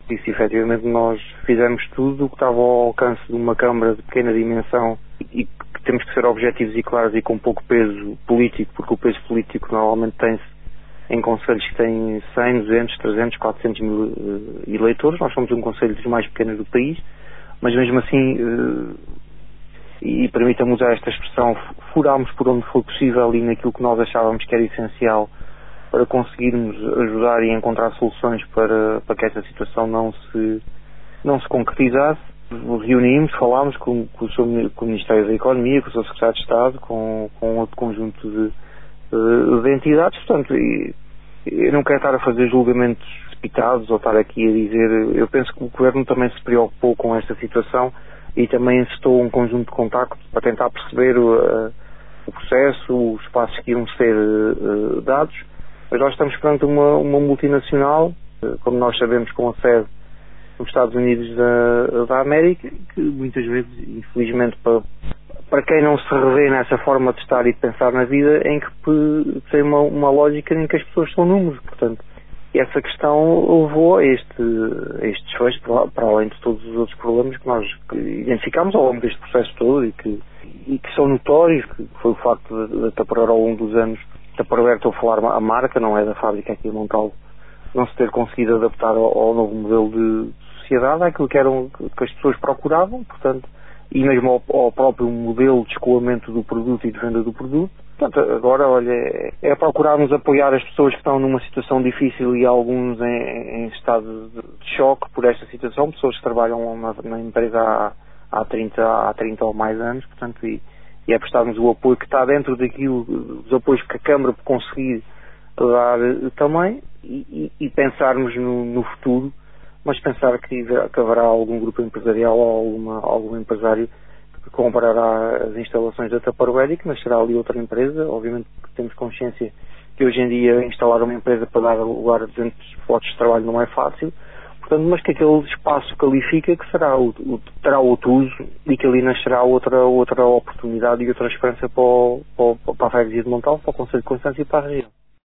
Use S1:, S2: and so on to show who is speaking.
S1: E se efetivamente nós fizermos tudo o que estava ao alcance de uma Câmara de pequena dimensão e que temos que ser objetivos e claros e com pouco peso político, porque o peso político normalmente tem-se em conselhos que têm 100, 200, 300, 400 mil eleitores. Nós somos um conselho dos mais pequenos do país, mas mesmo assim, e permita-me usar esta expressão, furámos por onde foi possível e naquilo que nós achávamos que era essencial para conseguirmos ajudar e encontrar soluções para que esta situação não se concretizasse. Reunimos, falámos com o Ministério da Economia, com o seu Secretário de Estado, com outro conjunto de entidades. Portanto, eu não quero estar a fazer julgamentos precipitados ou estar aqui a dizer. Eu penso que o Governo também se preocupou com esta situação e também incitou um conjunto de contactos para tentar perceber o processo, os passos que iam ser dados. Mas nós estamos perante uma multinacional, como nós sabemos, com a sede nos Estados Unidos da América, que muitas vezes, infelizmente, para quem não se revê nessa forma de estar e de pensar na vida, em que tem uma lógica em que as pessoas são números. Portanto, essa questão levou a este desfecho, para além de todos os outros problemas que nós identificámos ao longo deste processo todo e que são notórios, que foi o facto da Tupperware ao longo dos anos. Tupperware, estou a falar a marca, não é da fábrica aqui em Montalvo, não se ter conseguido adaptar ao novo modelo de sociedade, àquilo que as pessoas procuravam, portanto, e mesmo ao próprio modelo de escoamento do produto e de venda do produto. Portanto, agora, olha, é procurarmos apoiar as pessoas que estão numa situação difícil e alguns em estado de choque por esta situação, pessoas que trabalham na empresa há 30 ou mais anos, portanto, e é prestarmos o apoio que está dentro daquilo, dos apoios que a Câmara conseguir dar também, e pensarmos no futuro, mas pensar que haverá algum grupo empresarial ou algum empresário que comprará as instalações da Tupperware e que nascerá ali outra empresa. Obviamente que temos consciência que hoje em dia instalar uma empresa para dar lugar a 200 postos de trabalho não é fácil, portanto, mas que aquele espaço qualifica que terá outro uso e que ali nascerá outra oportunidade e outra esperança para a freguesia de Montalvo, para o Concelho de Constância e para a região.